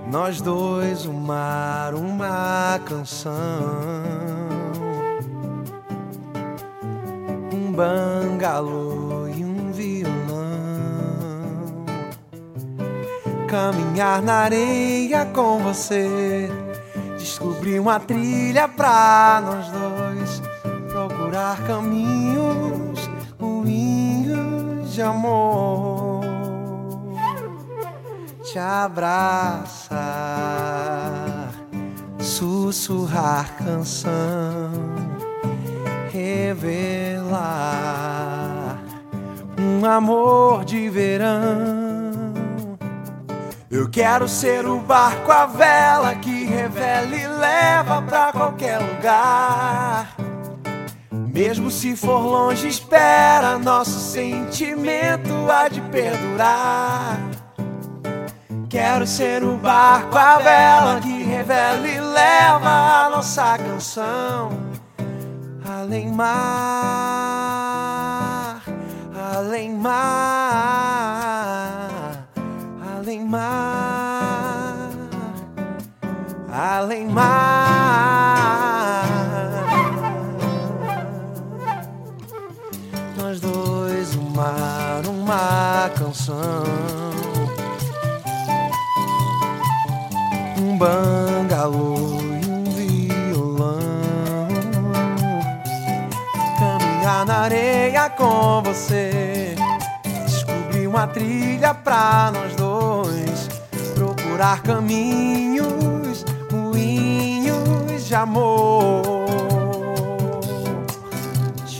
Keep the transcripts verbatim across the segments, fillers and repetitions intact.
Nós dois, o mar, uma canção, um bangalô e um violão. Caminhar na areia com você, descobrir uma trilha pra nós dois, procurar caminhos, ruinhos de amor. Te abraçar, sussurrar canção, revelar um amor de verão. Eu quero ser o barco, a vela que revela e leva pra qualquer lugar. Mesmo se for longe, espera, nosso sentimento há de perdurar. Quero ser o barco, a vela que revela e leva a nossa canção. Além mar, além mar, além mar, além mar. Nós dois, um mar, uma canção, um bangalô e um violão. Caminhar na areia com você, descobrir uma trilha pra nós dois, procurar caminhos, moinhos de amor. Te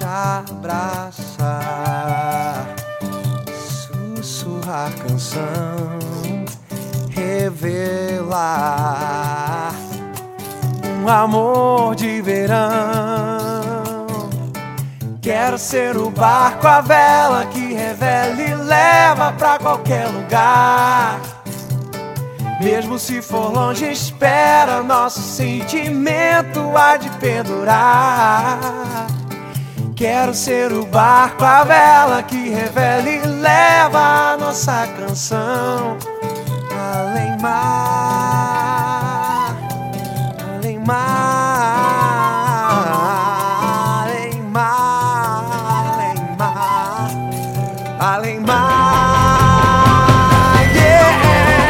abraçar, sussurrar canção, revelar um amor de verão. Quero ser o barco, a vela que revela e leva pra qualquer lugar. Mesmo se for longe, espera, nosso sentimento há de perdurar. Quero ser o barco, a vela que revela e leva a nossa canção. Além mar, além mar, além mar, além mar, além mar, yeah,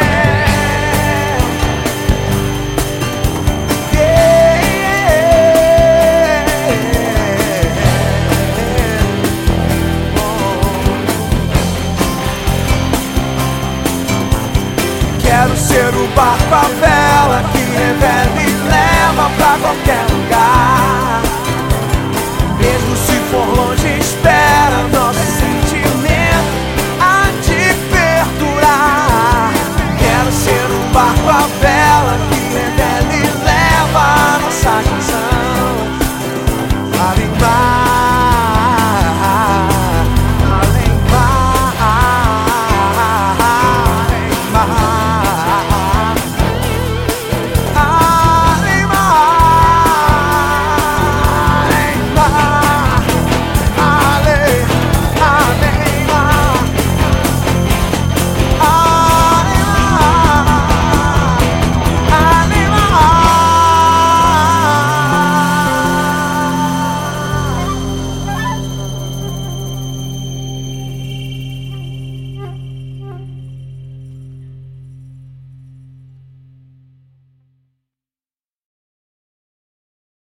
yeah, oh. Quero ser o barco, a vela que revela